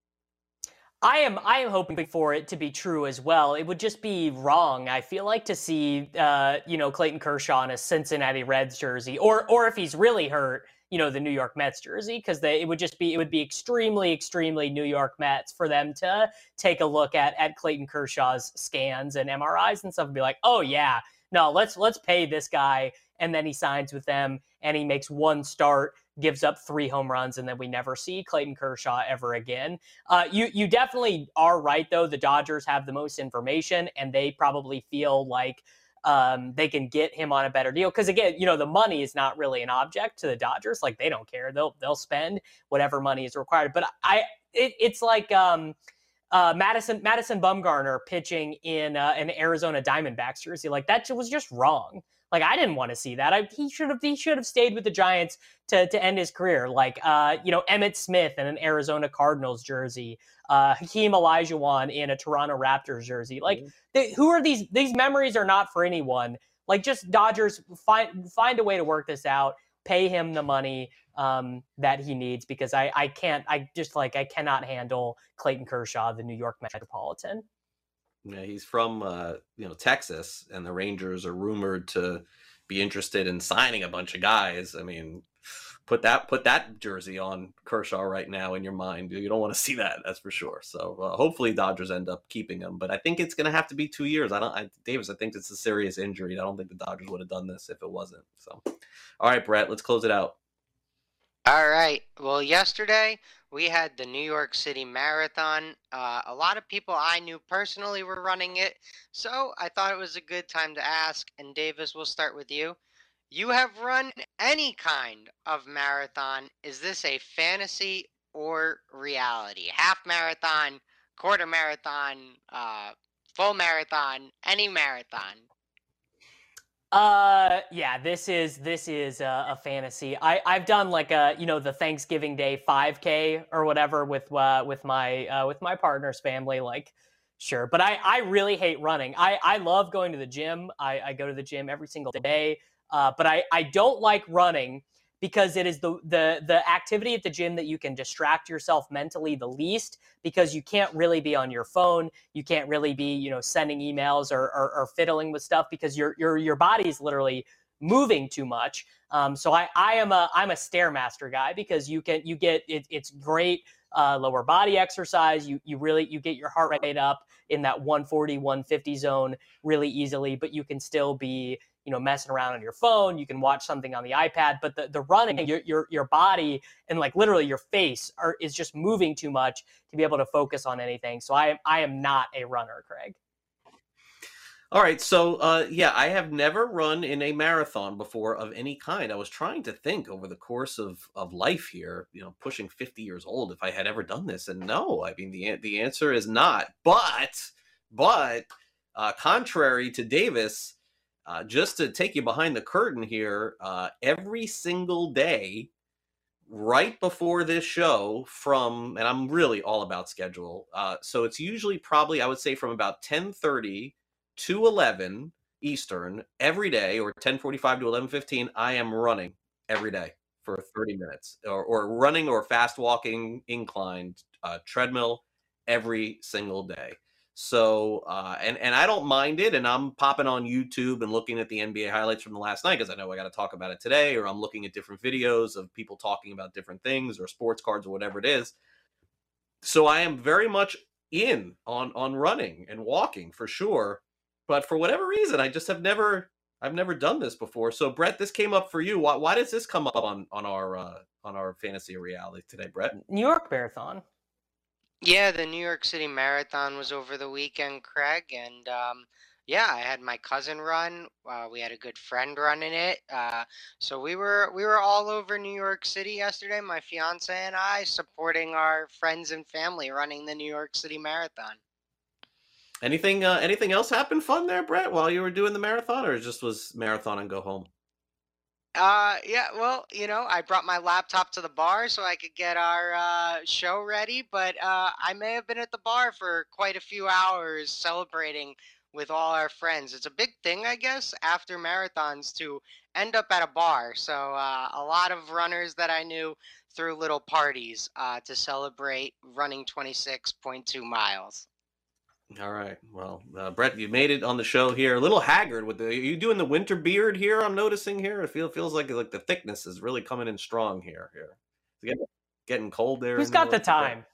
I am hoping for it to be true as well. It would just be wrong, I feel like, to see, Clayton Kershaw in a Cincinnati Reds jersey. Or if he's really hurt, the New York Mets jersey, because it would be extremely, extremely New York Mets for them to take a look at Clayton Kershaw's scans and MRIs and stuff and be like, oh, yeah. No, let's pay this guy, and then he signs with them, and he makes one start, gives up 3 home runs, and then we never see Clayton Kershaw ever again. You definitely are right, though. The Dodgers have the most information, and they probably feel like they can get him on a better deal. Because, again, the money is not really an object to the Dodgers. Like, they don't care. They'll spend whatever money is required. But it's like Madison Bumgarner pitching in an Arizona Diamondbacks jersey. Like, that was just wrong. Like, I didn't want to see that. He should have stayed with the Giants to end his career. Like, Emmitt Smith in an Arizona Cardinals jersey, Hakeem Olajuwon in a Toronto Raptors jersey. Like, who are these? These memories are not for anyone. Like, just Dodgers find a way to work this out, pay him the money that he needs, because I cannot handle Clayton Kershaw, the New York Metropolitan. Yeah, he's from Texas, and the Rangers are rumored to be interested in signing a bunch of guys. I mean, put that jersey on Kershaw right now in your mind. You don't want to see that, that's for sure. So hopefully Dodgers end up keeping him, but I think it's going to have to be 2 years. Davis, I think it's a serious injury. I don't think the Dodgers would have done this if it wasn't. So, all right, Brett, let's close it out. All right. Well, yesterday we had the New York City Marathon. A lot of people I knew personally were running it, so I thought it was a good time to ask. And Davis, we'll start with you. You have run any kind of marathon. Is this a fantasy or reality? Half marathon, quarter marathon, full marathon, any marathon? Yeah, this is a fantasy. I've done like the Thanksgiving Day 5K or whatever with my partner's family, like, sure. But I really hate running. I love going to the gym. I go to the gym every single day. But I don't like running because it is the activity at the gym that you can distract yourself mentally the least, because you can't really be on your phone. You can't really be, sending emails or fiddling with stuff, because your body is literally moving too much. So I'm a Stairmaster guy, because it's great lower body exercise. You get your heart rate up in that 140, 150 zone really easily, but you can still be messing around on your phone. You can watch something on the iPad, but the running, your body and like literally your face is just moving too much to be able to focus on anything. So I am not a runner, Craig. All right. So, I have never run in a marathon before of any kind. I was trying to think over the course of life here, pushing 50 years old, if I had ever done this. And no, I mean, the answer is not. But contrary to Davis, just to take you behind the curtain here, every single day right before this show and I'm really all about schedule. So it's usually probably, I would say, from about 10:30 to 11 Eastern every day, or 10:45 to 11:15, I am running every day for 30 minutes, or running or fast walking inclined treadmill every single day. So, and I don't mind it, and I'm popping on YouTube and looking at the NBA highlights from the last night, because I know I got to talk about it today, or I'm looking at different videos of people talking about different things, or sports cards, or whatever it is. So I am very much in on running and walking for sure, but for whatever reason, I just I've never done this before. So Brett, this came up for you. Why does this come up on our fantasy reality today, Brett? New York Marathon. Yeah, the New York City Marathon was over the weekend, Craig, and I had my cousin run. We had a good friend running it, so we were all over New York City yesterday. My fiance and I, supporting our friends and family running the New York City Marathon. Anything else happen fun there, Brett, while you were doing the marathon, or it just was marathon and go home? I brought my laptop to the bar so I could get our show ready, but I may have been at the bar for quite a few hours celebrating with all our friends. It's a big thing, I guess, after marathons to end up at a bar. So a lot of runners that I knew threw little parties to celebrate running 26.2 miles. All right. Well, Brett, you made it on the show here. A little haggard are you doing the winter beard here? I'm noticing here. It feels like the thickness is really coming in strong here. It's getting cold there. Who's got the time?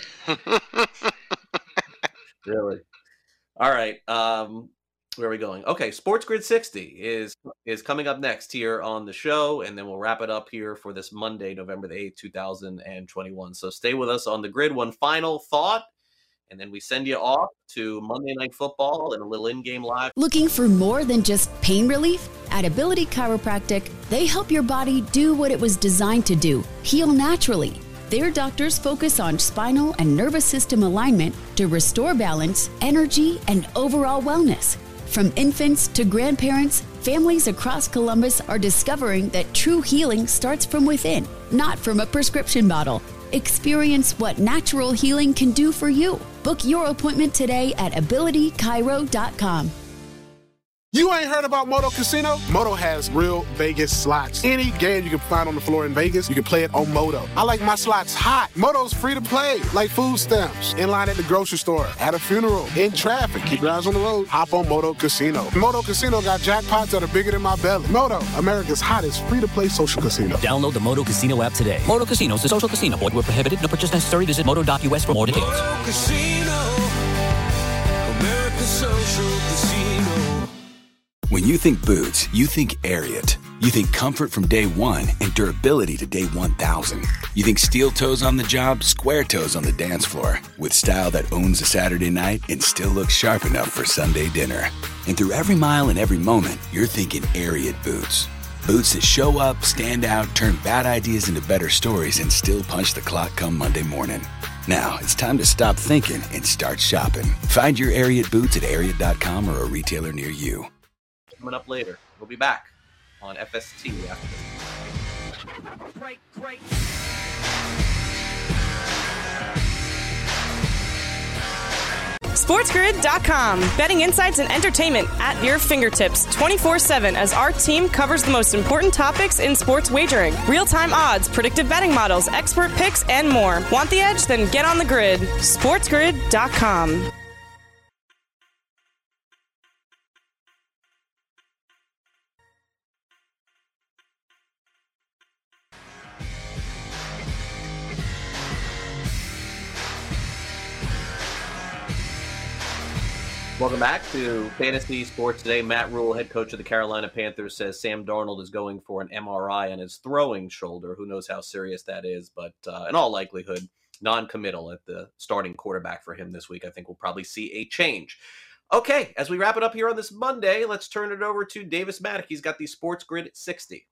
Really? All right. Where are we going? Okay. Sports Grid 60 is coming up next here on the show, and then we'll wrap it up here for this Monday, November the 8th, 2021. So stay with us on the grid. One final thought, and then we send you off to Monday Night Football and a little in-game live. Looking for more than just pain relief? At Ability Chiropractic, they help your body do what it was designed to do, heal naturally. Their doctors focus on spinal and nervous system alignment to restore balance, energy, and overall wellness. From infants to grandparents, families across Columbus are discovering that true healing starts from within, not from a prescription bottle. Experience what natural healing can do for you. Book your appointment today at abilitychiro.com. You ain't heard about Moto Casino? Moto has real Vegas slots. Any game you can find on the floor in Vegas, you can play it on Moto. I like my slots hot. Moto's free to play, like food stamps, in line at the grocery store, at a funeral, in traffic. Keep your eyes on the road. Hop on Moto Casino. Moto Casino got jackpots that are bigger than my belly. Moto, America's hottest free-to-play social casino. Download the Moto Casino app today. Moto Casino is a social casino. Void where prohibited. No purchase necessary. Visit moto.us for more details. Moto Casino, America's social casino. When you think boots, you think Ariat. You think comfort from day one and durability to day 1,000. You think steel toes on the job, square toes on the dance floor. With style that owns a Saturday night and still looks sharp enough for Sunday dinner. And through every mile and every moment, you're thinking Ariat boots. Boots that show up, stand out, turn bad ideas into better stories, and still punch the clock come Monday morning. Now, it's time to stop thinking and start shopping. Find your Ariat boots at Ariat.com or a retailer near you. Coming up later. We'll be back on FST after this. Great. SportsGrid.com. Betting insights and entertainment at your fingertips 24/7 as our team covers the most important topics in sports wagering. Real-time odds, predictive betting models, expert picks, and more. Want the edge? Then get on the grid. SportsGrid.com. Welcome back to Fantasy Sports Today. Matt Rule, head coach of the Carolina Panthers, says Sam Darnold is going for an MRI on his throwing shoulder. Who knows how serious that is, but in all likelihood, non-committal at the starting quarterback for him this week. I think we'll probably see a change. Okay, as we wrap it up here on this Monday, let's turn it over to Davis Maddock. He's got the Sports Grid 60.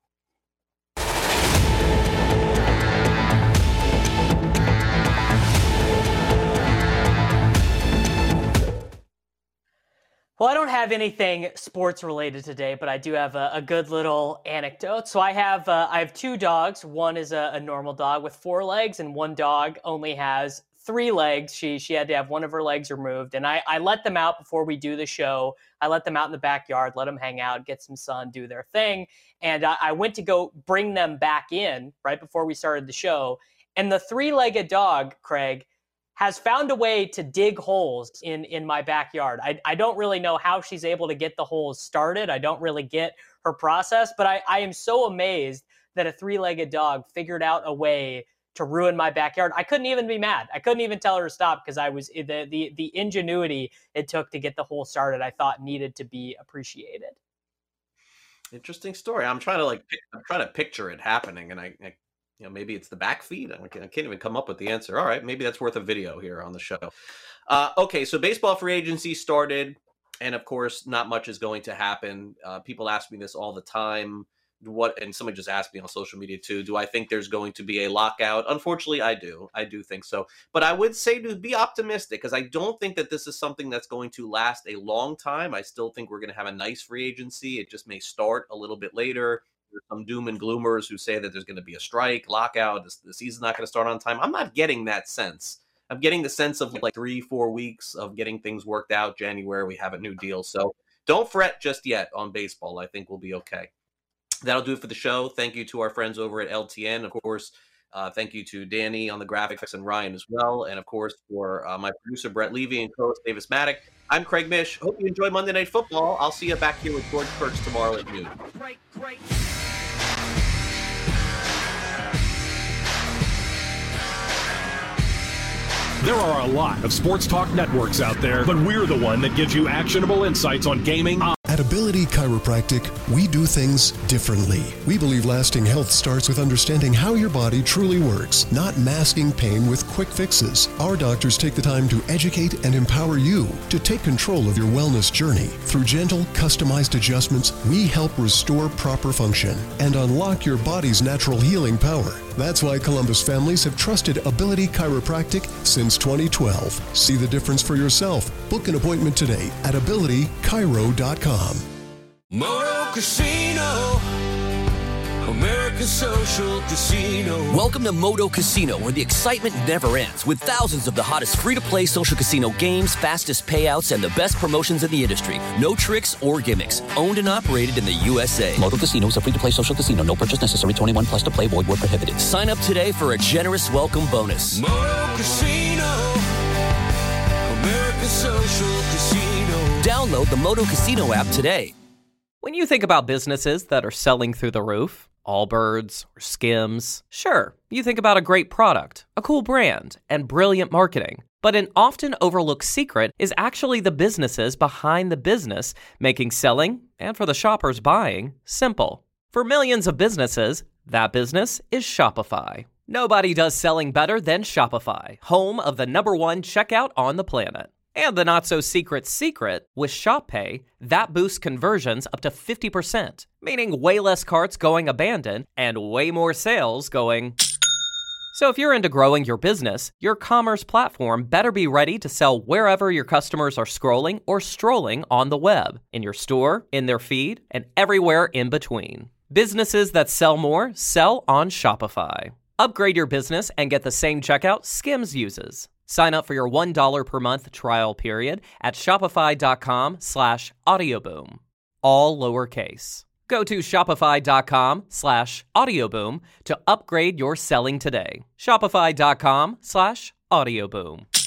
Well, I don't have anything sports related today, but I do have a good little anecdote. So I have two dogs. One is a normal dog with 4 legs, and one dog only has 3 legs. She had to have one of her legs removed, and I let them out before we do the show. I let them out in the backyard, let them hang out, get some sun, do their thing. And I went to go bring them back in right before we started the show. And the 3-legged dog, Craig, has found a way to dig holes in my backyard. I don't really know how she's able to get the holes started. I don't really get her process, but I am so amazed that a 3-legged dog figured out a way to ruin my backyard. I couldn't even be mad. I couldn't even tell her to stop because I was the ingenuity it took to get the hole started, I thought needed to be appreciated. Interesting story. I'm trying to picture it happening, and I maybe it's the back feed. I can't even come up with the answer. All right, maybe that's worth a video here on the show. Okay, so baseball free agency started, and of course, not much is going to happen. People ask me this all the time. And somebody just asked me on social media too, do I think there's going to be a lockout? Unfortunately, I do. I do think so. But I would say to be optimistic, because I don't think that this is something that's going to last a long time. I still think we're going to have a nice free agency. It just may start a little bit later. There's some doom and gloomers who say that there's going to be a strike, lockout, the season's not going to start on time. I'm not getting that sense. I'm getting the sense of like 3-4 weeks of getting things worked out. January, we have a new deal. So don't fret just yet on baseball. I think we'll be okay. That'll do it for the show. Thank you to our friends over at LTN. Of course, thank you to Danny on the graphics and Ryan as well. And of course, for my producer, Brett Levy, and co-host Davis Maddock. I'm Craig Mish. Hope you enjoy Monday Night Football. I'll see you back here with George Kurtz tomorrow at noon. Great. There are a lot of sports talk networks out there, but we're the one that gives you actionable insights on gaming. At Ability Chiropractic, we do things differently. We believe lasting health starts with understanding how your body truly works, not masking pain with quick fixes. Our doctors take the time to educate and empower you to take control of your wellness journey. Through gentle, customized adjustments, we help restore proper function and unlock your body's natural healing power. That's why Columbus families have trusted Ability Chiropractic since 2012. See the difference for yourself. Book an appointment today at abilitychiro.com. Moto Casino, America's Social Casino. Welcome to Moto Casino, where the excitement never ends, with thousands of the hottest free-to-play social casino games, fastest payouts, and the best promotions in the industry. No tricks or gimmicks. Owned and operated in the USA. Moto Casino is a free-to-play social casino. No purchase necessary. 21 plus to play. Void where prohibited. Sign up today for a generous welcome bonus. Moto Casino. America's Social Casino. Download the Moto Casino app today. When you think about businesses that are selling through the roof, Allbirds or Skims, sure, you think about a great product, a cool brand, and brilliant marketing. But an often overlooked secret is actually the businesses behind the business, making selling, and for the shoppers buying, simple. For millions of businesses, that business is Shopify. Nobody does selling better than Shopify, home of the #1 checkout on the planet. And the not-so-secret secret, with ShopPay, that boosts conversions up to 50%, meaning way less carts going abandoned and way more sales going. So if you're into growing your business, your commerce platform better be ready to sell wherever your customers are scrolling or strolling on the web, in your store, in their feed, and everywhere in between. Businesses that sell more sell on Shopify. Upgrade your business and get the same checkout Skims uses. Sign up for your $1 per month trial period at shopify.com/audioboom. All lowercase. Go to shopify.com/audioboom to upgrade your selling today. Shopify.com/audioboom.